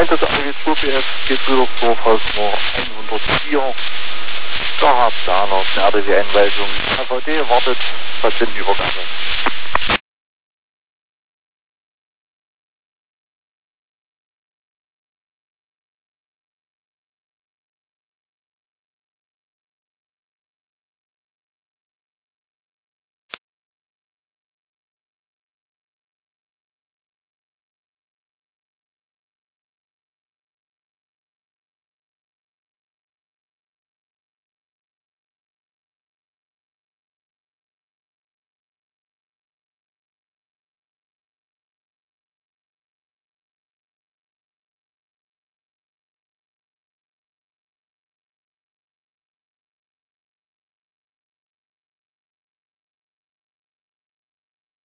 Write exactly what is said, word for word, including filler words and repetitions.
neuntes A W zwei P F, geht Rüdersdorf, Hausnummer hundertvier. Da habt ihr noch eine R D W-Einweisung. A V D wartet, Patientenübergabe.